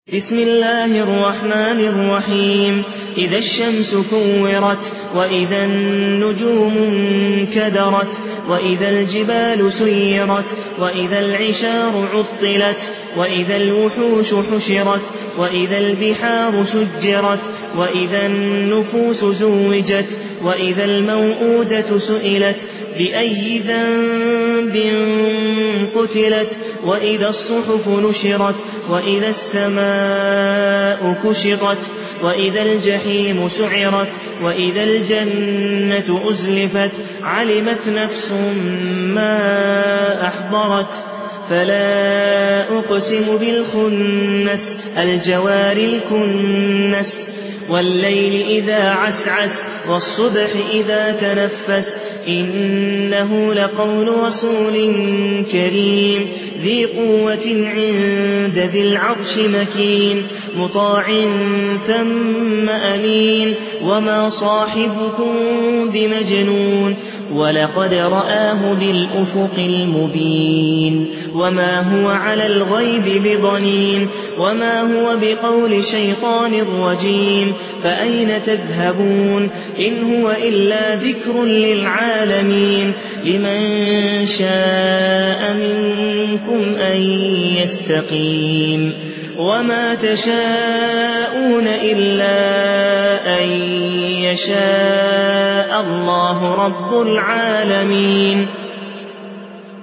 بسم الله الرحمن الرحيم. إذا الشمس كورت وإذا النجوم انكدرت وإذا الجبال سيرت وإذا العشار عطلت وإذا الوحوش حشرت وإذا البحار سجرت وإذا النفوس زوجت وإذا الموءودة سئلت بأي ذنب قتلت وإذا الصحف نشرت وإذا السماء كشطت وإذا الجحيم سعرت وإذا الجنة أزلفت علمت نفس ما أحضرت فلا أقسم بالخنس الجوار الكنس والليل إذا عسعس والصبح إذا تنفس إنه لقول رسول كريم ذي قوة عند ذي العرش مكين مطاع ثم أمين وما صاحبكم بمجنون ولقد رآه بالأفق المبين وما هو على الغيب بضنين وما هو بقول شيطان رجيم فأين تذهبون إن هو إلا ذكر للعالمين لمن شاء منكم أن يستقيم وما تشاءون إلا أن يشاء الله رب العالمين.